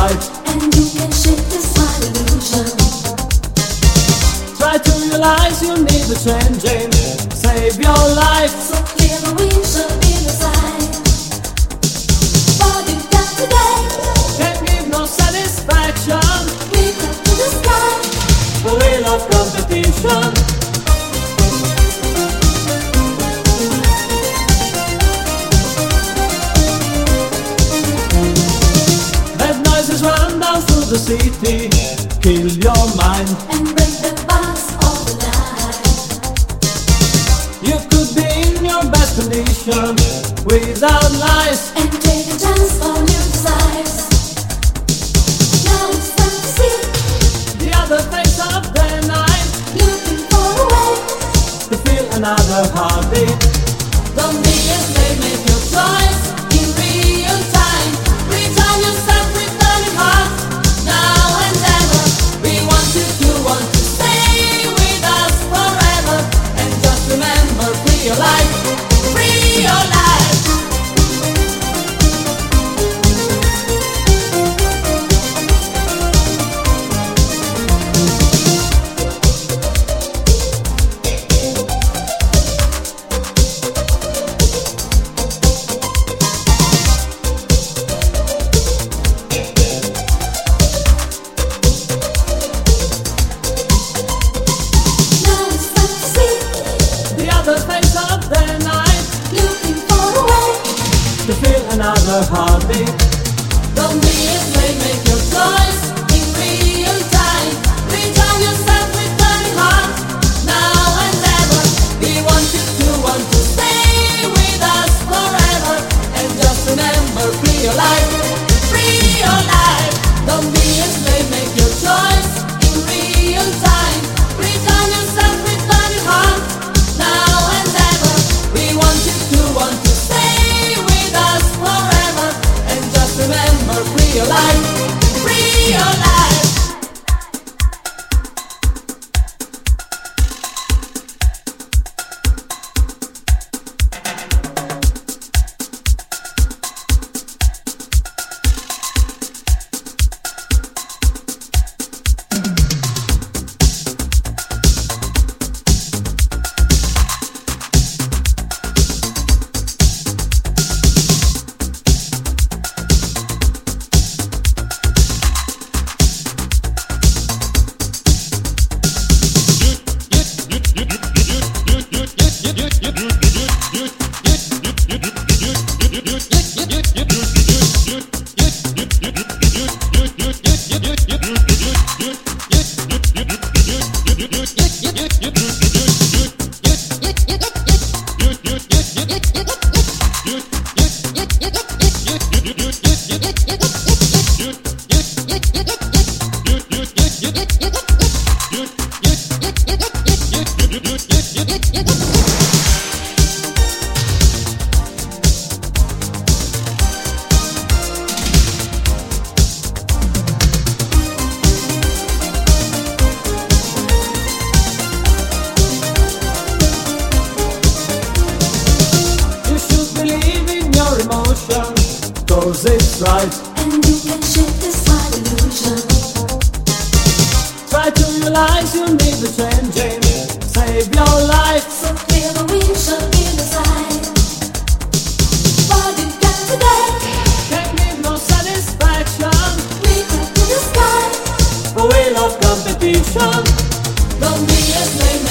right, and you can shake this mind illusion. try to realize you need a changing. Save your life. So clear the windshield in the side. What you got today? Can't give no satisfaction. Reach up to the sky. The wheel of competition. Bad noises run down through the city. Kill your mind. And break the box of the night. You could be in your best condition without lies. And take a chance on your desires. Now it's time to see. The other face of the night. Looking for a way. To feel another heartbeat. Don't be a slave, make your choice in real time. Return yourself, return your heart. Now and ever. We want you to stay with us forever. And just remember, free your life. Free your life. Now it's time to see. The other face of the night. Looking for a way. To feel another heartbeat. Don't be a slave, make your choice in real time. Return yourself, return your heart. Now and ever. We want you to stay with us forever. And just remember, free your life. Free your life. Don't be a slave, make your choice in real time. Return yourself, return your heart. Now and ever. We want you to stay with us forever. And just remember, free your life. Free your life. You should believe in your emotion. Cause it's right. And you can shake this mind illusion. Try to realize you need a changing. Save your life. So clear the windshield in the side. What you got today? Can't give no satisfaction. Reach up to the sky. The wheel of competition. Don't be a slave,